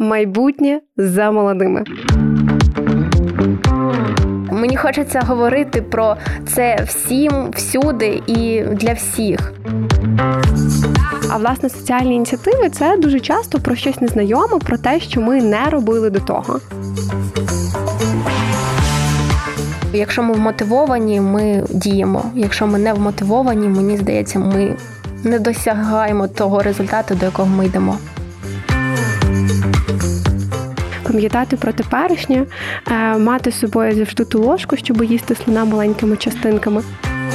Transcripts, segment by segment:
Майбутнє за молодими. Мені хочеться говорити про це всім, всюди і для всіх. А, власне, соціальні ініціативи – це дуже часто про щось незнайоме, про те, що ми не робили до того. Якщо ми вмотивовані, ми діємо. Якщо ми не вмотивовані, мені здається, ми не досягаємо того результату, до якого ми йдемо. Пам'ятати про теперішнє, мати з собою завжди ту ложку, щоб їсти слина маленькими частинками.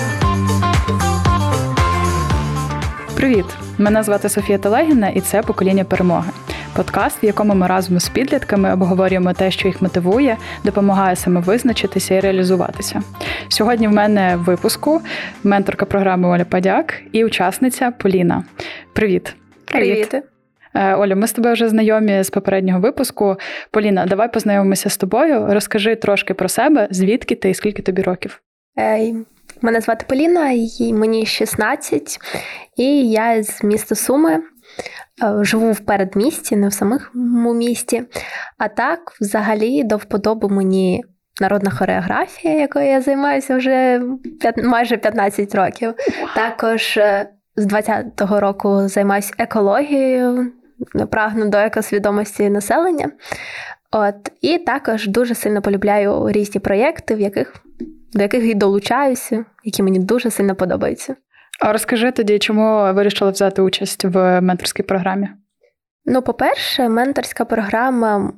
Привіт! Мене звати Софія Телегіна, і це «Покоління перемоги». Подкаст, в якому ми разом з підлітками обговорюємо те, що їх мотивує, допомагає самовизначитися і реалізуватися. Сьогодні в мене в випуску менторка програми Оля Падяк і учасниця Поліна. Привіт! Привіт! Оля, ми з тобою вже знайомі з попереднього випуску. Поліна, давай познайомимося з тобою. Розкажи трошки про себе, звідки ти і скільки тобі років. Мене звати Поліна, мені 16, і я з міста Суми. Живу в передмісті, не в самому місті. А так, взагалі, до вподоби мені народна хореографія, якою я займаюся вже майже 15 років. Також з 20-го року займаюся екологією, прагну до екосвідомості населення. І також дуже сильно полюбляю різні проєкти, до яких і долучаюся, які мені дуже сильно подобаються. А розкажи тоді, чому вирішила взяти участь в менторській програмі? По-перше, менторська програма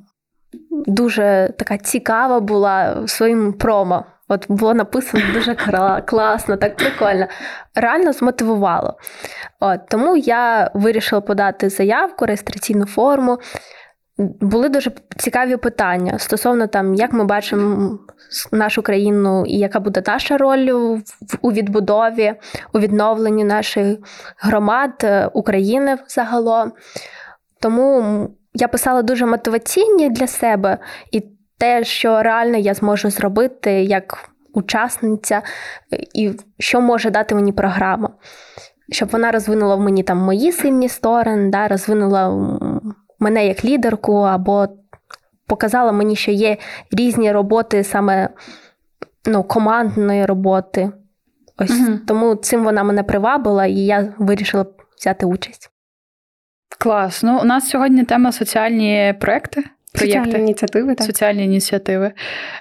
дуже така цікава була своїм промо. Було написано дуже класно, так прикольно. Реально змотивувало. Тому я вирішила подати заявку, реєстраційну форму. Були дуже цікаві питання стосовно як ми бачимо нашу країну і яка буде наша роль у відбудові, у відновленні наших громад, України загалом. Тому я писала дуже мотиваційні для себе і те, що реально я зможу зробити як учасниця і що може дати мені програма. Щоб вона розвинула в мені мої сильні сторони, розвинула мене як лідерку, або показала мені, що є різні роботи, саме командної роботи. Тому цим вона мене привабила, і я вирішила взяти участь. Клас. У нас сьогодні тема соціальні проекти. Соціальні ініціативи, так. Соціальні ініціативи.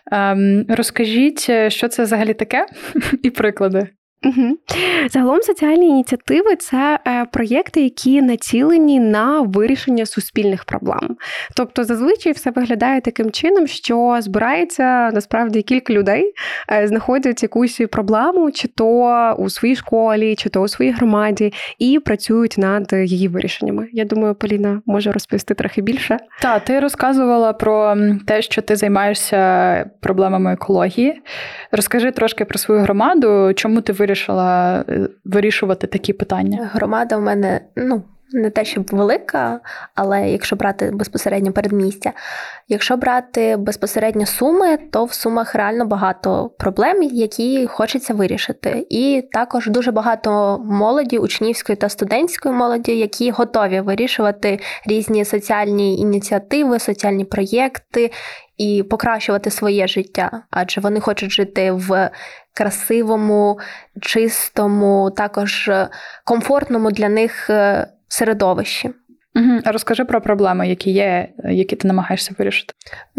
Розкажіть, що це взагалі таке і приклади. Угу. Загалом соціальні ініціативи – це проєкти, які націлені на вирішення суспільних проблем. Тобто зазвичай все виглядає таким чином, що збирається насправді кілька людей, знаходять якусь проблему, чи то у своїй школі, чи то у своїй громаді, і працюють над її вирішеннями. Я думаю, Поліна може розповісти трохи більше. Так, ти розказувала про те, що ти займаєшся проблемами екології. Розкажи трошки про свою громаду, чому ти вирішила вирішувати такі питання? Громада в мене, не те, щоб велика, але якщо брати безпосередньо передмістя. Якщо брати безпосередньо Суми, то в Сумах реально багато проблем, які хочеться вирішити. І також дуже багато молоді, учнівської та студентської молоді, які готові вирішувати різні соціальні ініціативи, соціальні проєкти і покращувати своє життя. Адже вони хочуть жити в красивому, чистому, також комфортному для них середовищі. А розкажи про проблеми, які є, які ти намагаєшся вирішити.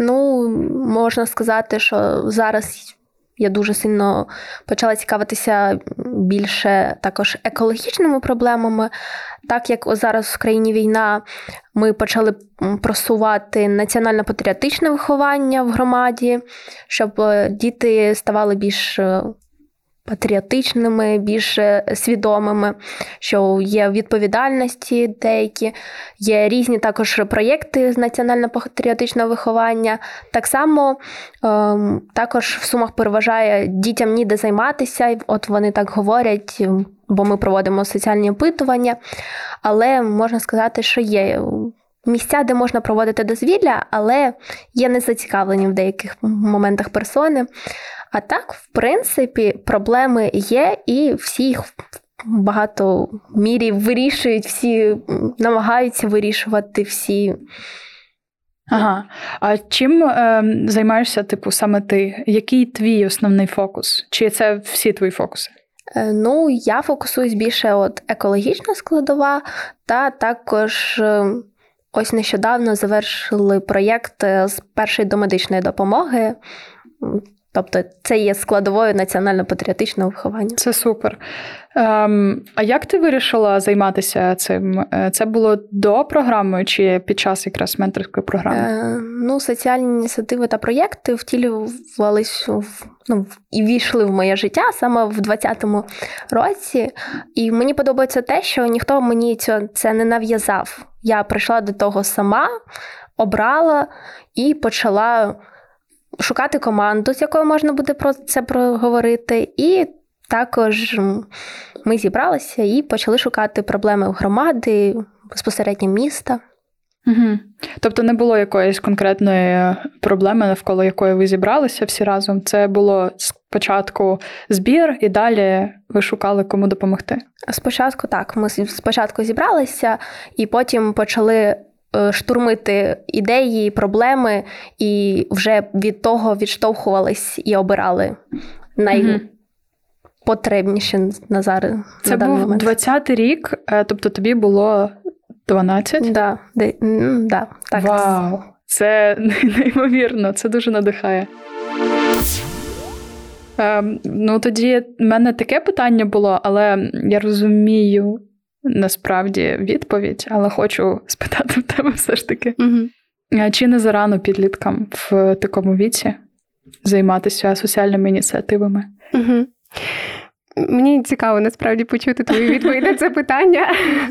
Можна сказати, що зараз я дуже сильно почала цікавитися більше також екологічними проблемами. Так як зараз в країні війна, ми почали просувати національно-патріотичне виховання в громаді, щоб діти ставали більш патріотичними, більш свідомими, що є відповідальності деякі, є різні також проєкти з національно-патріотичного виховання. Так само також в Сумах переважає дітям ніде займатися, вони так говорять, бо ми проводимо соціальні опитування, але можна сказати, що є місця, де можна проводити дозвілля, але є незацікавлені в деяких моментах персони. А так, в принципі, проблеми є, і всі їх в багато мірі вирішують, всі намагаються вирішувати, всі Ага. А чим займаєшся, саме ти? Який твій основний фокус? Чи це всі твої фокуси? Я фокусуюсь більше екологічна складова, та також ось нещодавно завершили проєкт з першої домедичної допомоги. Тобто це є складовою національно-патріотичного виховання. Це супер. А як ти вирішила займатися цим? Це було до програми чи під час якраз менторської програми? Соціальні ініціативи та проєкти втілювались і війшли в моє життя саме в 2020 році. І мені подобається те, що ніхто мені це не нав'язав. Я прийшла до того сама, обрала і почала шукати команду, з якою можна буде про це проговорити. І також ми зібралися і почали шукати проблеми у громади, безпосередньо міста. Угу. Тобто не було якоїсь конкретної проблеми, навколо якої ви зібралися всі разом? Це було спочатку збір і далі ви шукали, кому допомогти? Спочатку так. Ми спочатку зібралися і потім почали штурмити ідеї, проблеми, і вже від того відштовхувались і обирали найпотребніші на зараз. Це на був 20-й рік, тобто тобі було 12? Да, так. Вау! Це неймовірно, це дуже надихає. Тоді в мене таке питання було, але я розумію, насправді відповідь, але хочу спитати в тебе все ж таки. Чи не зарано підліткам в такому віці займатися соціальними ініціативами? Мені цікаво, насправді, почути твою відповідь на це питання.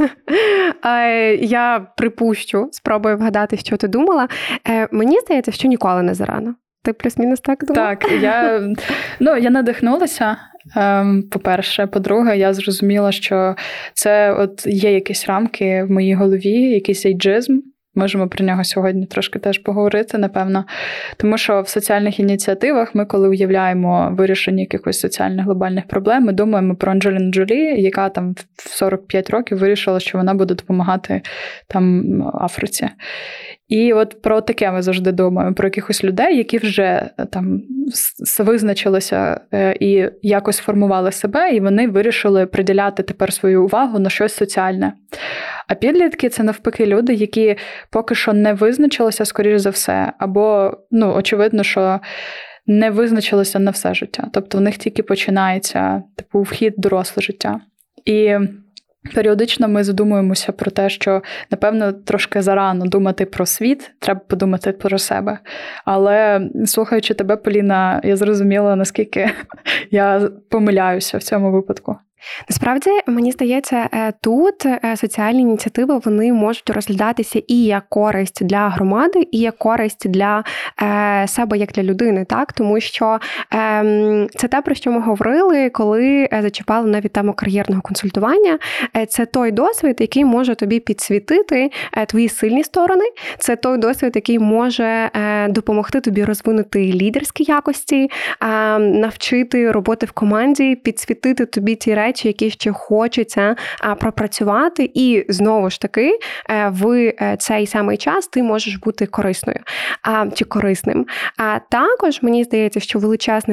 Я припущу, спробую вгадати, що ти думала. Мені здається, що ніколи не зарано. Ти плюс-мінус так думала? Так, я надихнулася, по-перше. По-друге, я зрозуміла, що це є якісь рамки в моїй голові, якийсь ейджизм. Можемо про нього сьогодні трошки теж поговорити, напевно. Тому що в соціальних ініціативах ми, коли уявляємо вирішення якихось соціальних глобальних проблем, ми думаємо про Анджеліну Джолі, яка там в 45 років вирішила, що вона буде допомагати там Африці. І про таке ми завжди думаємо, про якихось людей, які вже там визначилися і якось формували себе, і вони вирішили приділяти тепер свою увагу на щось соціальне. А підлітки – це навпаки люди, які поки що не визначилися, скоріш за все, або, очевидно, що не визначилися на все життя. Тобто в них тільки починається, вхід в доросле життя. І періодично ми задумуємося про те, що, напевно, трошки зарано думати про світ, треба подумати про себе. Але, слухаючи тебе, Поліна, я зрозуміла, наскільки я помиляюся в цьому випадку. Насправді, мені здається, тут соціальні ініціативи, вони можуть розглядатися і як користь для громади, і як користь для себе, як для людини, так? Тому що це те, про що ми говорили, коли зачіпали навіть тему кар'єрного консультування. Це той досвід, який може тобі підсвітити твої сильні сторони, це той досвід, який може допомогти тобі розвинути лідерські якості, навчити роботи в команді, підсвітити тобі ті речі, які ще хочеться пропрацювати, і знову ж таки в цей самий час ти можеш бути корисною чи корисним. А також мені здається, що величезним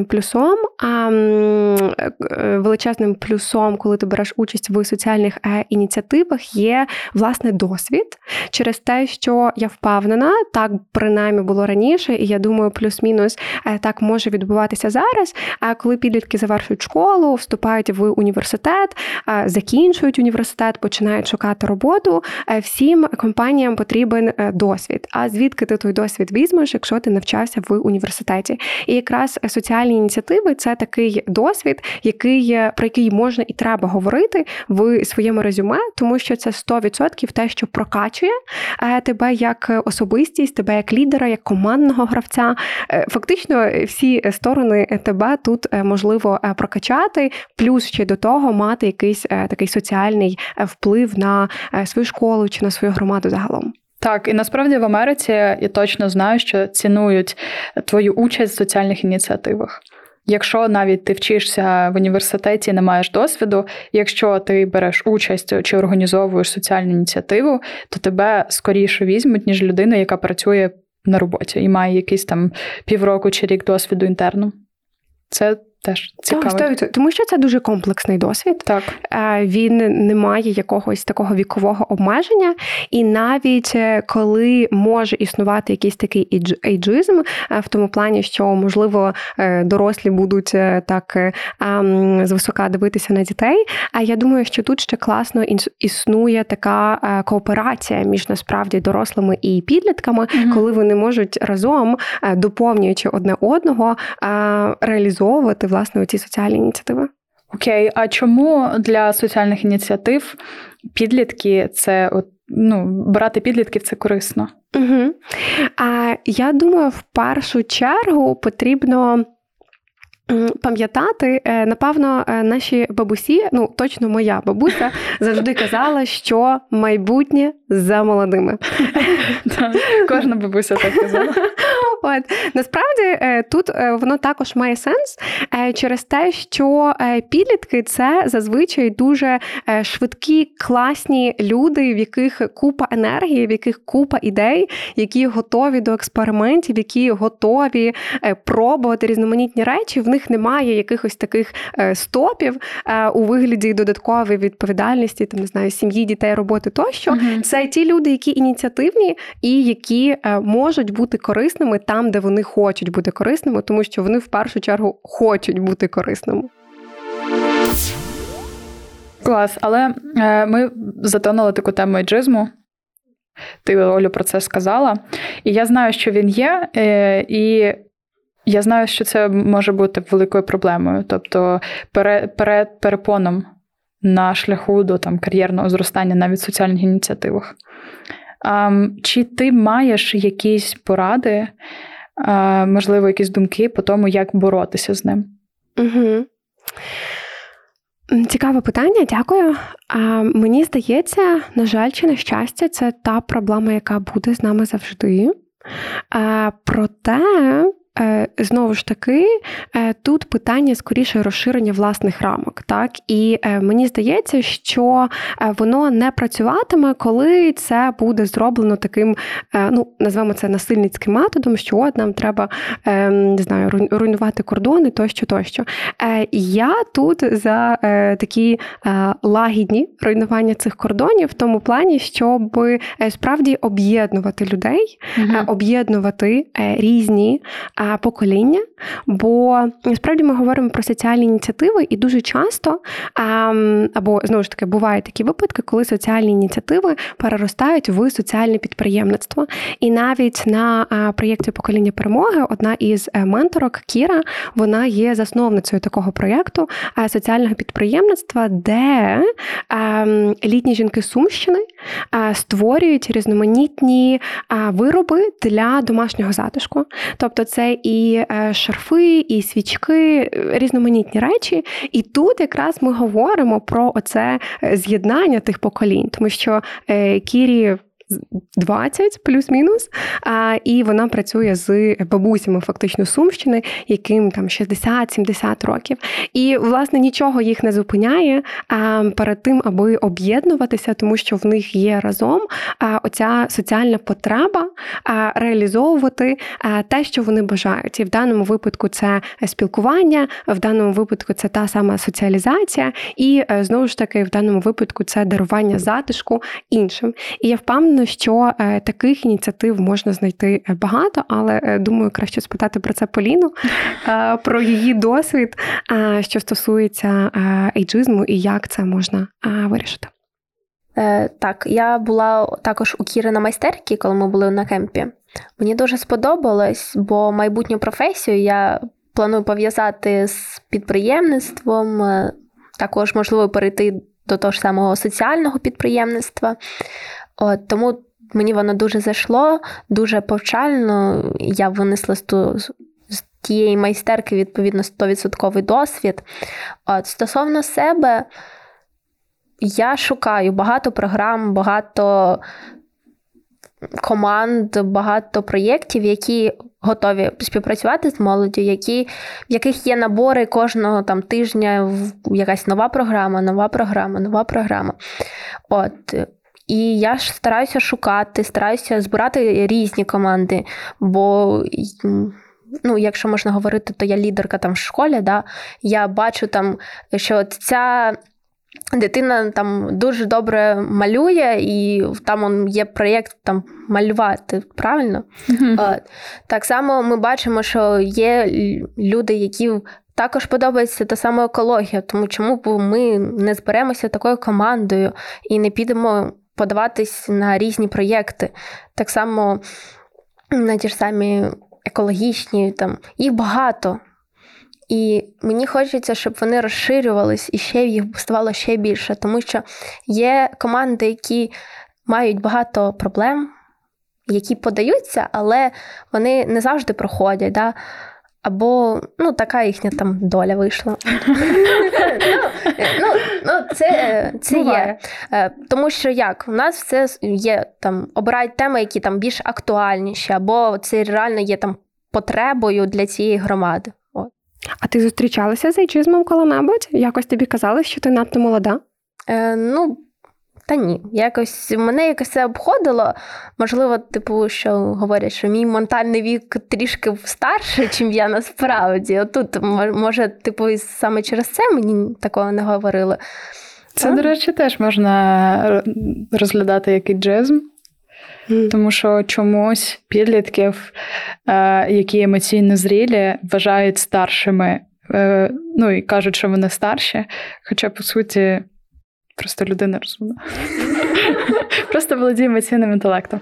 плюсом, коли ти береш участь в соціальних ініціативах, є власне досвід через те, що я впевнена, так принаймні було раніше, і я думаю, плюс-мінус так може відбуватися зараз, коли підлітки завершують школу, вступають в університет, закінчують університет, починають шукати роботу, всім компаніям потрібен досвід. А звідки ти той досвід візьмеш, якщо ти навчався в університеті? І якраз соціальні ініціативи – це такий досвід, про який можна і треба говорити в своєму резюме, тому що це 100% те, що прокачує тебе як особистість, тебе як лідера, як командного гравця. Фактично всі сторони тебе тут можливо прокачати, плюс ще до того мати якийсь такий соціальний вплив на свою школу чи на свою громаду загалом. Так, і насправді в Америці я точно знаю, що цінують твою участь в соціальних ініціативах. Якщо навіть ти вчишся в університеті і не маєш досвіду, якщо ти береш участь чи організовуєш соціальну ініціативу, то тебе скоріше візьмуть, ніж людина, яка працює на роботі і має якийсь там півроку чи рік досвіду інтерну. Це теж цікаво. Так, тому що це дуже комплексний досвід. Так. Він не має якогось такого вікового обмеження. І навіть коли може існувати якийсь такий ейджизм, в тому плані, що, можливо, дорослі будуть так звисока дивитися на дітей, а я думаю, що тут ще класно існує така кооперація між, насправді, дорослими і підлітками, коли вони можуть разом, доповнюючи одне одного, реалізовувати, власне, ці соціальні ініціативи. Окей, а чому для соціальних ініціатив підлітки це, брати підлітків це корисно? Угу. Я думаю, в першу чергу потрібно пам'ятати, напевно, наші бабусі, точно моя бабуся, завжди казала, що майбутнє за молодими. Кожна бабуся так казала. Насправді, тут воно також має сенс через те, що підлітки – це зазвичай дуже швидкі, класні люди, в яких купа енергії, в яких купа ідей, які готові до експериментів, які готові пробувати різноманітні речі. В них немає якихось таких стопів у вигляді додаткової відповідальності, сім'ї, дітей, роботи тощо. Це ті люди, які ініціативні і які можуть бути корисними там, де вони хочуть бути корисними, тому що вони в першу чергу хочуть бути корисними. Клас, але ми затонули таку тему ейджизму. Ти, Олю, про це сказала. І я знаю, що він є, і я знаю, що це може бути великою проблемою. Тобто перепоном на шляху до кар'єрного зростання навіть в соціальних ініціативах. Чи ти маєш якісь поради, можливо, якісь думки по тому, як боротися з ним? Угу. Цікаве питання, дякую. Мені здається, на жаль чи на щастя, це та проблема, яка буде з нами завжди. Проте, знову ж таки, тут питання скоріше розширення власних рамок. Так? І мені здається, що воно не працюватиме, коли це буде зроблено таким, назвемо це насильницьким методом, що от нам треба, руйнувати кордони, тощо. Я тут за такі лагідні руйнування цих кордонів в тому плані, щоб справді об'єднувати людей, об'єднувати різні покоління, бо насправді ми говоримо про соціальні ініціативи і дуже часто, або знову ж таки бувають такі випадки, коли соціальні ініціативи переростають в соціальне підприємництво. І навіть на проєкті «Покоління перемоги» одна із менторок, Кіра, вона є засновницею такого проєкту соціального підприємництва, де літні жінки Сумщини створюють різноманітні вироби для домашнього затишку. Тобто це і шарфи, і свічки, різноманітні речі. І тут якраз ми говоримо про оце з'єднання тих поколінь, тому що Кірі 20 плюс-мінус, і вона працює з бабусями фактично Сумщини, яким 60-70 років. І, власне, нічого їх не зупиняє перед тим, аби об'єднуватися, тому що в них є разом оця соціальна потреба реалізовувати те, що вони бажають. І в даному випадку це спілкування, в даному випадку це та сама соціалізація, і, знову ж таки, в даному випадку це дарування затишку іншим. І я впевнена, що таких ініціатив можна знайти багато, але, думаю, краще спитати про це Поліну, про її досвід, що стосується ейджизму і як це можна вирішити. Так, я була також у Кіри на майстерці, коли ми були на кемпі. Мені дуже сподобалось, бо майбутню професію я планую пов'язати з підприємництвом, також, можливо, перейти до того ж самого соціального підприємництва. Тому мені воно дуже зайшло, дуже повчально. Я винесла з тієї майстерки, відповідно, 100% досвід. Стосовно себе, я шукаю багато програм, багато команд, багато проєктів, які готові співпрацювати з молоддю, в яких є набори кожного тижня, якась нова програма. І я ж стараюся збирати різні команди, бо, якщо можна говорити, то я лідерка там в школі, да? Я бачу там, що ця дитина там дуже добре малює, і там є проєкт там малювати, правильно? Mm-hmm. Так само ми бачимо, що є люди, які також подобається та сама екологія, тому чому б ми не зберемося такою командою і не підемо подаватись на різні проєкти. Так само на ті ж самі екологічні, там, їх багато. І мені хочеться, щоб вони розширювались і ще їх ставало ще більше, тому що є команди, які мають багато проблем, які подаються, але вони не завжди проходять, да? Або, така їхня там доля вийшла. Це є. Тому що у нас все є, там, обирають теми, які там більш актуальніші, або це реально є там потребою для цієї громади. А ти зустрічалася з ейджизмом коли-небудь? Якось тобі казали, що ти надто молода? Та ні. Мене якось це обходило. Можливо, що говорять, що мій ментальний вік трішки старший, чим я насправді. Отут, може, саме через це мені такого не говорили. Це, до речі, теж можна розглядати як ейджизм. Тому що чомусь підлітків, які емоційно зрілі, вважають старшими, і кажуть, що вони старші, хоча, по суті, просто людина розумна. Просто володіє емоційним інтелектом.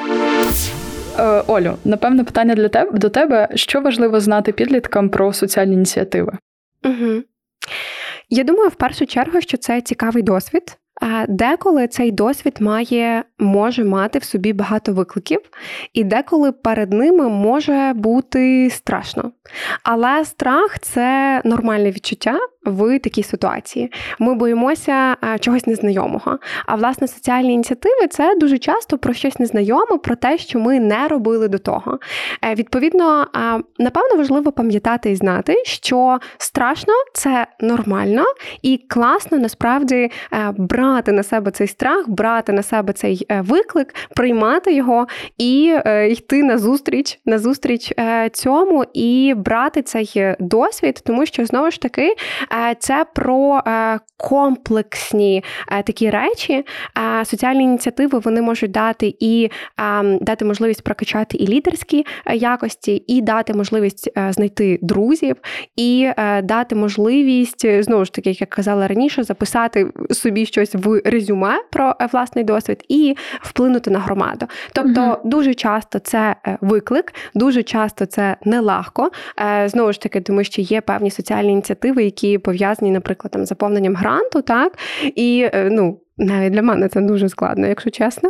Олю, напевне, питання до тебе. Що важливо знати підліткам про соціальні ініціативи? Угу. Я думаю, в першу чергу, що це цікавий досвід. Деколи цей досвід може мати в собі багато викликів, і деколи перед ними може бути страшно. Але страх – це нормальне відчуття в такій ситуації. Ми боїмося чогось незнайомого. А, власне, соціальні ініціативи – це дуже часто про щось незнайоме, про те, що ми не робили до того. Відповідно, напевно, важливо пам'ятати і знати, що страшно – це нормально, і класно, насправді, брати на себе цей страх, брати на себе цей виклик, приймати його і йти назустріч цьому і брати цей досвід, тому що, знову ж таки, це про комплексні такі речі. Соціальні ініціативи, вони можуть дати можливість прокачати і лідерські якості, і дати можливість знайти друзів, і дати можливість, знову ж таки, як я казала раніше, записати собі щось в резюме про власний досвід і вплинути на громаду. Тобто дуже часто це виклик, дуже часто це нелегко. Знову ж таки, тому що є певні соціальні ініціативи, які пов'язані, наприклад, з заповненням гранту, так? І, навіть для мене це дуже складно, якщо чесно.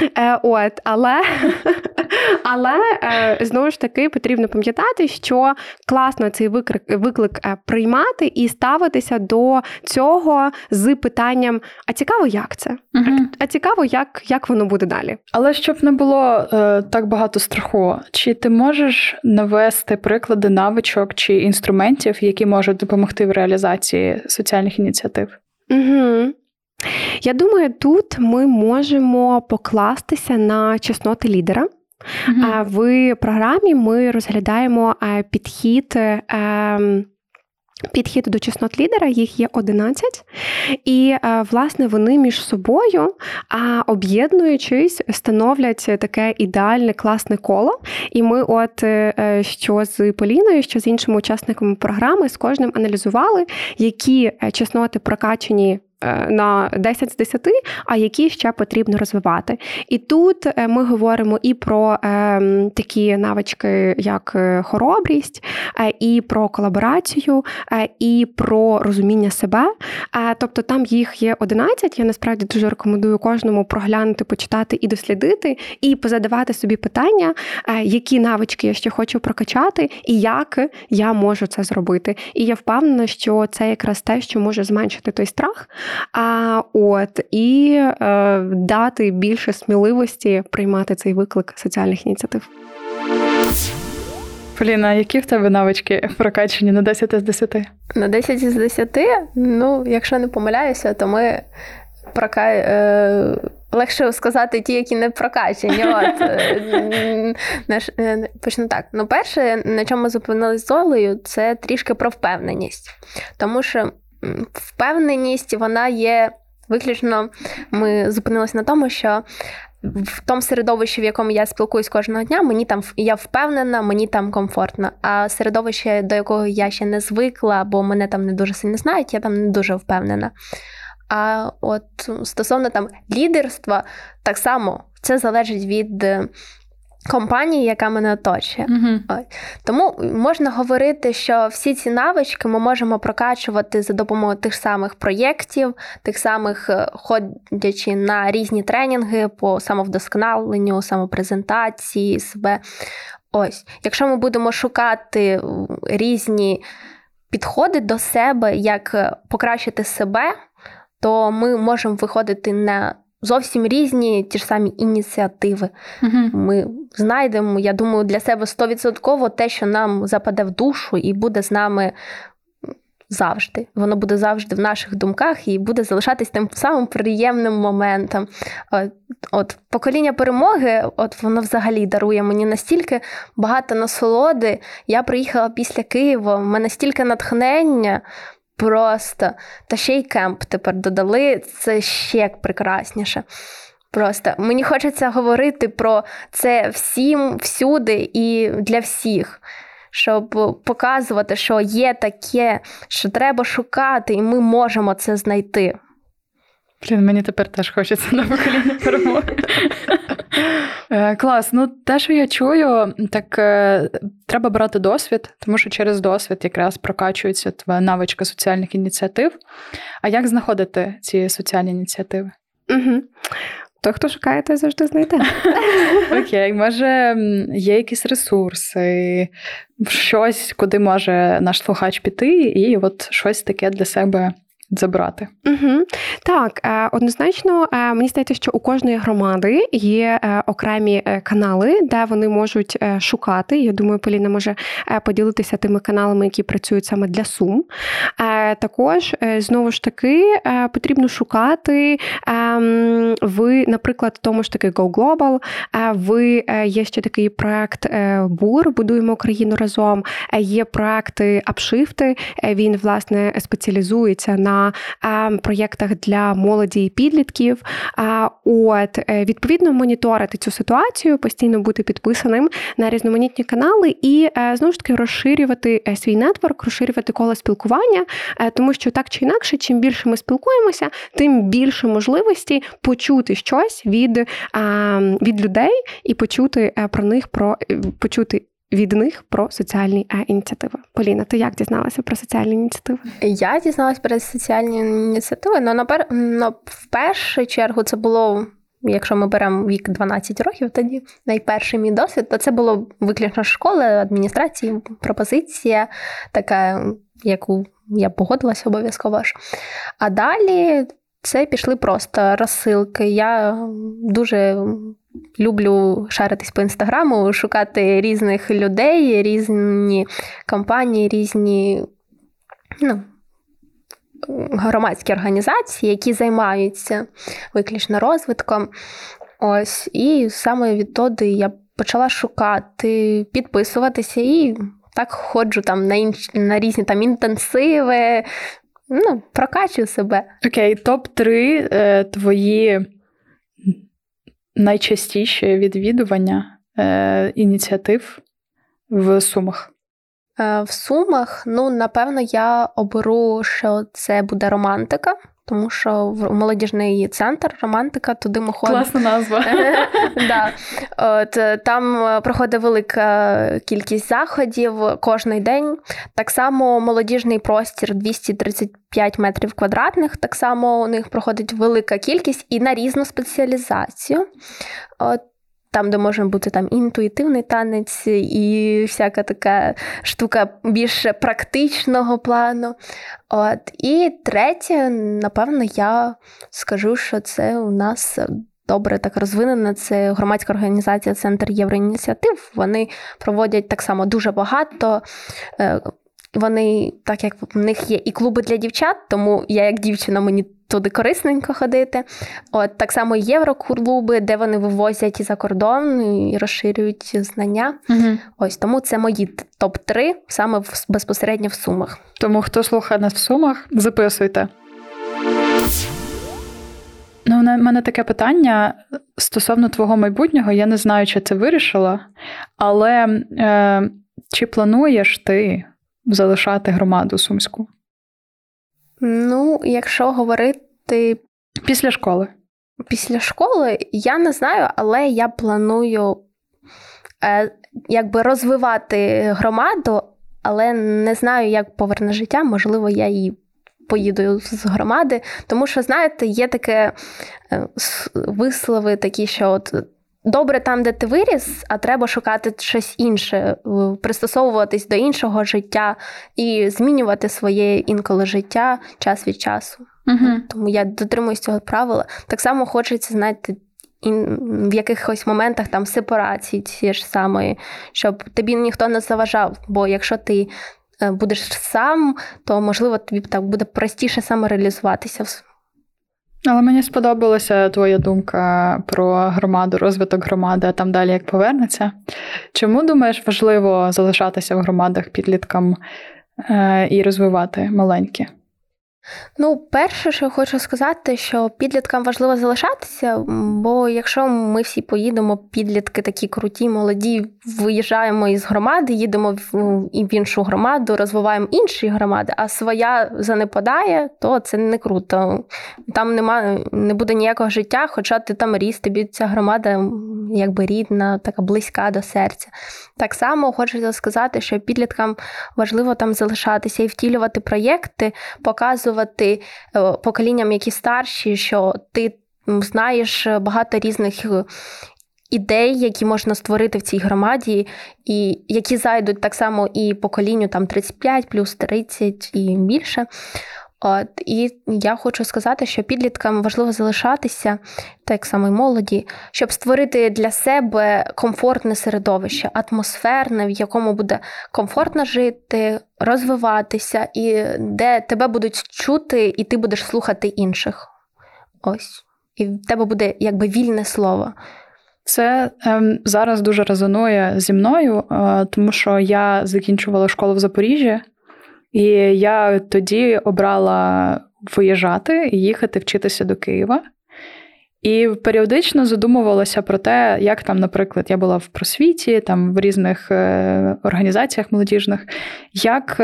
Але знову ж таки, потрібно пам'ятати, що класно цей виклик приймати і ставитися до цього з питанням, а цікаво, як це? А цікаво, як воно буде далі? Але щоб не було так багато страху, чи ти можеш навести приклади навичок чи інструментів, які можуть допомогти в реалізації соціальних ініціатив? Угу. Я думаю, тут ми можемо покластися на чесноти лідера. В програмі ми розглядаємо підхід до чеснот лідера, їх є 11, і, власне, вони між собою, об'єднуючись, становлять таке ідеальне, класне коло. І ми що з Поліною, що з іншими учасниками програми, з кожним аналізували, які чесноти прокачані на 10 з 10, а які ще потрібно розвивати. І тут ми говоримо і про такі навички, як хоробрість, і про колаборацію, і про розуміння себе. Тобто там їх є 11. Я насправді дуже рекомендую кожному проглянути, почитати і дослідити, і позадавати собі питання, які навички я ще хочу прокачати, і як я можу це зробити. І я впевнена, що це якраз те, що може зменшити той страх, і дати більше сміливості приймати цей виклик соціальних ініціатив. Поліна, які в тебе навички прокачані на 10 з 10? На 10 з 10? Якщо не помиляюся, то ми легше сказати ті, які не прокачені. Почну так. Перше, на чому ми зупинилися з Олею, це трішки про впевненість. Тому що впевненість, вона є виключно, ми зупинилися на тому, що в тому середовищі, в якому я спілкуюсь кожного дня, я впевнена, мені там комфортно. А середовище, до якого я ще не звикла, бо мене там не дуже сильно знають, я там не дуже впевнена. А от стосовно там лідерства, так само це залежить від компанії, яка мене оточує. Тому можна говорити, що всі ці навички ми можемо прокачувати за допомогою тих самих проєктів, тих самих ходячи на різні тренінги по самовдосконаленню, самопрезентації себе. Якщо ми будемо шукати різні підходи до себе, як покращити себе, то ми можемо виходити на зовсім різні ті ж самі ініціативи. Ми знайдемо, я думаю, для себе 100% те, що нам западе в душу і буде з нами завжди. Воно буде завжди в наших думках і буде залишатись тим самим приємним моментом. Покоління перемоги, воно взагалі дарує мені настільки багато насолоди. Я приїхала після Києва, в мене стільки натхнення, просто. Та ще й кемп тепер додали, це ще як прекрасніше. Просто мені хочеться говорити про це всім, всюди і для всіх, щоб показувати, що є таке, що треба шукати, і ми можемо це знайти. Мені тепер теж хочеться на покоління перемоги. Клас. Те, що я чую, так треба брати досвід, тому що через досвід якраз прокачується твоя навичка соціальних ініціатив. А як знаходити ці соціальні ініціативи? Той, хто шукає, той завжди знайде. Окей, може є якісь ресурси, щось, куди може наш слухач піти і щось таке для себе забрати. Так, однозначно, мені здається, що у кожної громади є окремі канали, де вони можуть шукати. Я думаю, Поліна може поділитися тими каналами, які працюють саме для Сум. Також, знову ж таки, потрібно шукати наприклад, в тому ж таки Go Global, є ще такий проект БУР, «Будуємо Україну разом», є проекти Upshift, він, власне, спеціалізується на проєктах для молоді і підлітків. Відповідно, моніторити цю ситуацію, постійно бути підписаним на різноманітні канали і, знову ж таки, розширювати свій нетворк, розширювати коло спілкування, тому що так чи інакше, чим більше ми спілкуємося, тим більше можливості почути щось від людей і почути від них про соціальні ініціативи. Поліна, ти як дізналася про соціальні ініціативи? Я дізналася про соціальні ініціативи, в першу чергу це було, якщо ми беремо вік 12 років, тоді найперший мій досвід, то це було виключно школи, адміністрації, пропозиція, така, яку я погодилася обов'язково. А далі це пішли просто розсилки. Я дуже люблю шаритись по Інстаграму, шукати різних людей, різні компанії, різні громадські організації, які займаються виключно розвитком. І саме відтоді я почала шукати, підписуватися і так ходжу там на різні там інтенсиви, прокачую себе. Окей, топ-3 твої найчастіші відвідування ініціатив в Сумах? В Сумах, напевно, я оберу, що це буде романтика, тому що в молодіжний центр «Романтика», туди ми ходимо. Класна назва. Там проходить велика кількість заходів кожний день. Так само молодіжний простір 235 метрів квадратних, так само у них проходить велика кількість і на різну спеціалізацію. Там, де може бути там інтуїтивний танець і всяка така штука більш практичного плану. І третє, напевно, я скажу, що це у нас добре так розвинена, це громадська організація «Центр Євроініціатив». Вони проводять так само дуже багато вони, так як в них є і клуби для дівчат, тому я як дівчина, мені туди корисненько ходити. От, так само євроклуби, де вони вивозять і за кордон, і розширюють знання. Угу. Ось, тому це мої топ-3 саме безпосередньо в Сумах. Тому хто слухає нас в Сумах, записуйте. Ну, у мене таке питання стосовно твого майбутнього. Я не знаю, чи це вирішила, але чи плануєш ти залишати громаду сумську? Ну, якщо говорити... Після школи? Після школи я не знаю, але я планую розвивати громаду, але не знаю, як поверне життя. Можливо, я її поїду з громади. Тому що, знаєте, є таке вислови такі, що от добре там, де ти виріс, а треба шукати щось інше, пристосовуватись до іншого життя і змінювати своє інколи життя час від часу. Угу. Тому я дотримуюсь цього правила. Так само хочеться, знаєте, в якихось моментах там сепарації цієї ж самої, щоб тобі ніхто не заважав. Бо якщо ти будеш сам, то, можливо, тобі так буде простіше самореалізуватися. Але мені сподобалася твоя думка про громаду, розвиток громади, а там далі як повернеться. Чому, думаєш, важливо залишатися в громадах підліткам і розвивати маленькі? Ну, перше, що хочу сказати, що підліткам важливо залишатися, бо якщо ми всі поїдемо, підлітки такі круті, молоді, виїжджаємо із громади, їдемо в іншу громаду, розвиваємо інші громади, а своя занепадає, то це не круто. Там не буде ніякого життя, хоча ти там ріс, тобі ця громада якби рідна, така близька до серця. Так само хочеться сказати, що підліткам важливо там залишатися і втілювати проєкти, показувати поколінням, які старші, що ти знаєш багато різних ідей, які можна створити в цій громаді, і які зайдуть так само і поколінню там 35, плюс 30 і більше. От, і я хочу сказати, що підліткам важливо залишатися, так само й молоді, щоб створити для себе комфортне середовище, атмосферне, в якому буде комфортно жити, розвиватися, і де тебе будуть чути, і ти будеш слухати інших. Ось. І в тебе буде якби вільне слово. Це зараз дуже резонує зі мною, тому що я закінчувала школу в Запоріжжі, і я тоді обрала виїжджати і їхати вчитися до Києва. І періодично задумувалася про те, як там, наприклад, я була в просвіті, там в різних організаціях молодіжних, як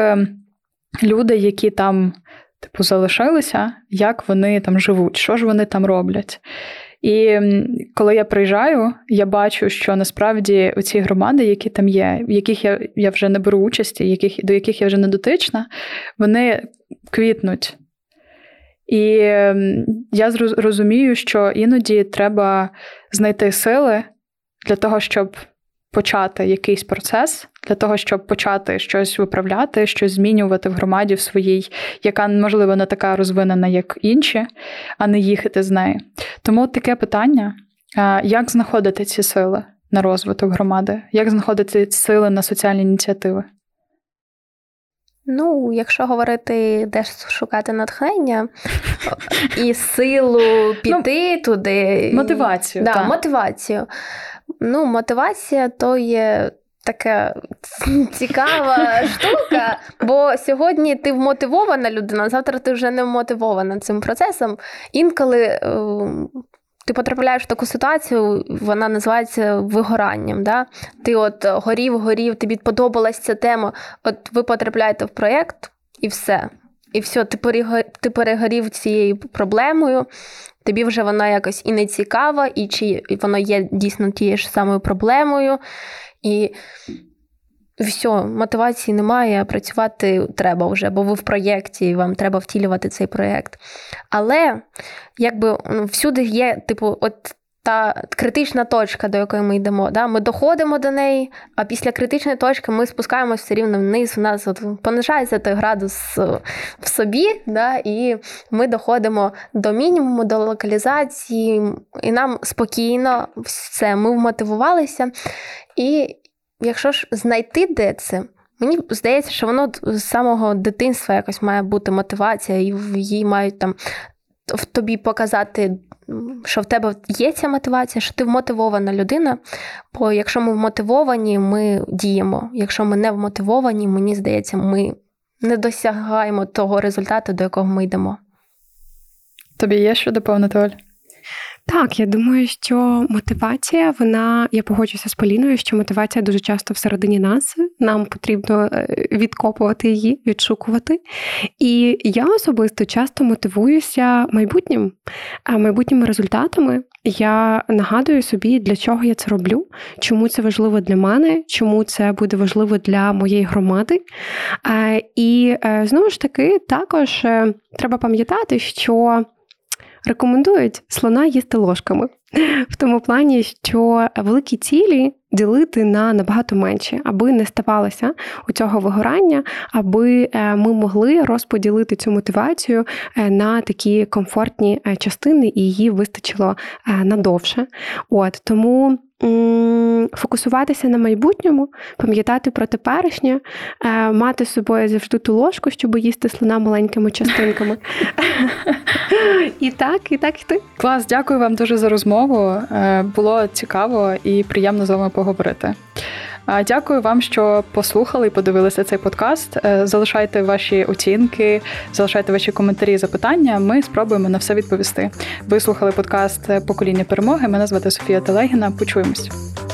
люди, які там залишилися, як вони там живуть, що ж вони там роблять. І коли я приїжджаю, я бачу, що насправді оці громади, які там є, в яких я вже не беру участі, до яких я вже не дотична, вони квітнуть. І я розумію, що іноді треба знайти сили для того, щоб почати якийсь процес, для того, щоб почати щось виправляти, щось змінювати в громаді в своїй, яка, можливо, не така розвинена, як інші, а не їхати з неї. Тому таке питання, як знаходити ці сили на розвиток громади? Як знаходити сили на соціальні ініціативи? Ну, якщо говорити, де шукати натхнення і силу піти туди. Мотивацію. Да, мотивацію. Ну, мотивація то є така цікава штука, бо сьогодні ти вмотивована людина, а завтра ти вже не вмотивована цим процесом. Інколи ти потрапляєш в таку ситуацію, вона називається вигоранням. Да? Ти от горів, тобі подобалась ця тема, от ви потрапляєте в проєкт і все. І все, ти перегорів цією проблемою, тобі вже вона якось і не цікава, і чи воно є дійсно тією ж самою проблемою. І все, мотивації немає, працювати треба вже, бо ви в проєкті, і вам треба втілювати цей проєкт. Але якби всюди є, типу, от та критична точка, до якої ми йдемо. Да? Ми доходимо до неї, а після критичної точки ми спускаємося все рівно вниз, у нас от понижається той градус в собі, да? І ми доходимо до мінімуму, до локалізації, і нам спокійно все, ми вмотивувалися. І якщо ж знайти, де це, Мені здається, що воно з самого дитинства якось має бути мотивація, і її мають там в тобі показати, що в тебе є ця мотивація, що ти вмотивована людина. Бо якщо ми вмотивовані, ми діємо. Якщо ми не вмотивовані, мені здається, ми не досягаємо того результату, до якого ми йдемо. Тобі є що доповнити, Оль? Так, я думаю, що мотивація, я погоджуюся з Поліною, що мотивація дуже часто всередині нас. Нам потрібно відкопувати її, відшукувати. І я особисто часто мотивуюся майбутніми результатами. Я нагадую собі, для чого я це роблю, чому це важливо для мене, чому це буде важливо для моєї громади. І, знову ж таки, також треба пам'ятати, що рекомендують слона їсти ложками. В тому плані, що великі цілі ділити на набагато менше, аби не ставалося у цього вигорання, аби ми могли розподілити цю мотивацію на такі комфортні частини і її вистачило надовше. Тому фокусуватися на майбутньому, пам'ятати про теперішнє, мати з собою завжди ту ложку, щоб їсти слона маленькими частинками. І так, і ти. Клас, дякую вам дуже за розмову. Було цікаво і приємно з вами поговорити. Дякую вам, що послухали і подивилися цей подкаст. Залишайте ваші оцінки, залишайте ваші коментарі і запитання. Ми спробуємо на все відповісти. Ви слухали подкаст «Покоління перемоги». Мене звати Софія Телегіна. Почуємось.